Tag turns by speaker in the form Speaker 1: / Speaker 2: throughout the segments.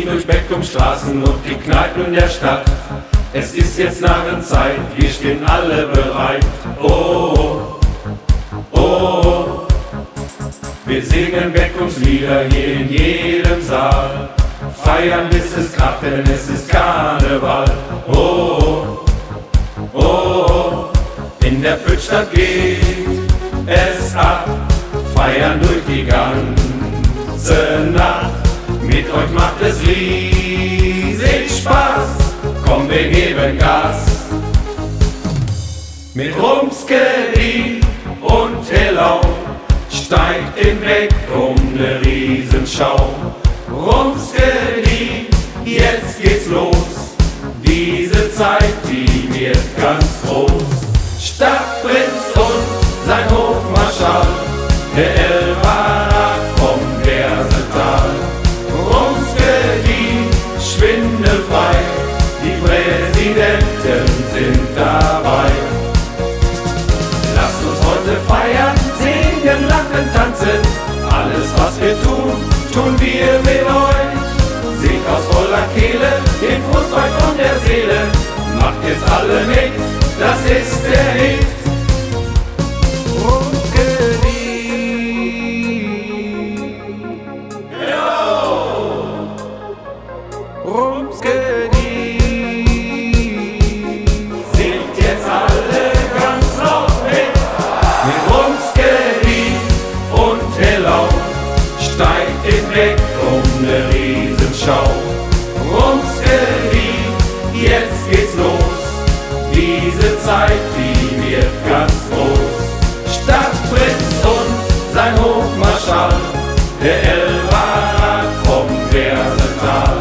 Speaker 1: ziehen durch Beckums Straßen und die Kneipen der Stadt. Es ist jetzt Narrenzeit, wir stehen alle bereit. Oh, oh, oh. Wir singen Beckums Lieder hier in jedem Saal. Feiern bis es kracht, denn es ist Karneval. Oh, oh, oh. In der Püttstadt geht es ab. Feiern durch die ganze Nacht. Mit euch macht es riesig Spaß. Komm, wir geben Gas. Mit Rumskeli und Hellau steigt in Beckum ne Riesenschau. Rumskeli, jetzt geht's los. Diese Zeit, die wird ganz groß. Stadtprinz und sein Hofmarschall, der Elvarat vom Bersetal. Rumskeli, schwindelfrei, die Präsidenten sind dabei. Lasst uns heute feiern, singen, lachen, tanzen. Alles, was wir tun, tun wir mit euch. Singt aus voller Kehle den Frust euch von der Seele. Macht jetzt alle mit, das ist der Hit.
Speaker 2: Rumskeli.
Speaker 1: Singt jetzt alle ganz laut mit. Mit Rumskeli und Hellau steigt in Beckum ne Riesenschau. Rumskeli, jetzt geht's los. Diese Zeit, die wird ganz groß. Stadtprinz und sein Hofmarschall, der Elvarat vom Bersetal.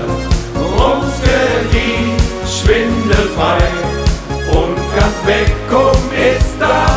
Speaker 1: Rumskeli, schwindelfrei und ganz Beckum ist da.